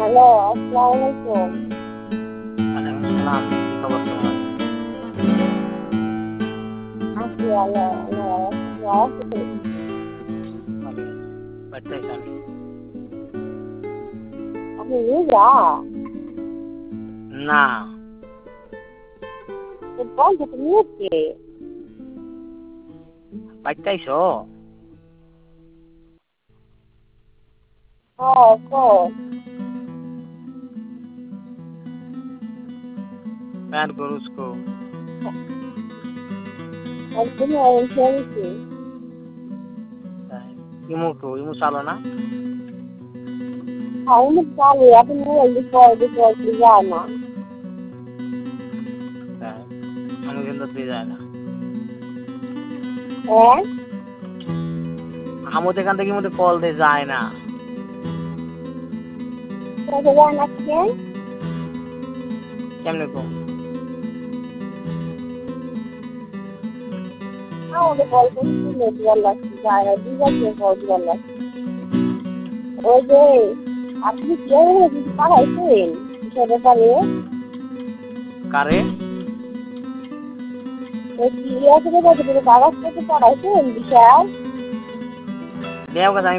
Hello, আসসালামু আলাইকুম। ওয়ালাইকুম সালাম। কি খবর তোমার? আছি ভালো, ভালো আছি। আমি বাড়িতে আছি আমি। আপনি রোজা? না, তো বলতে তো নিয়েছি। বাড়িতে আইছো? কো প্যার গরুসকো একদিন খেয়েছি। ইমু চালো না? আমি জানি আপনি পরে যায় না। তাই আমি কিন্তু দিয়ে যায় না। হ্যাঁ, আমাদের এখান থেকে মধ্যে কল দিয়ে যায় না। পরে যায় না কেন? কেমনে কো? আমাদের গল্প শুনে জল লাগছে, যায় না, দিদাকে জল লাগছে। ওই যে আপনি কেউ কিছু পাঠাইছেন সে ব্যাপারে, কারে? ওই কি কাগজপত্র পাঠাইছেন বিশাল। দেও কথা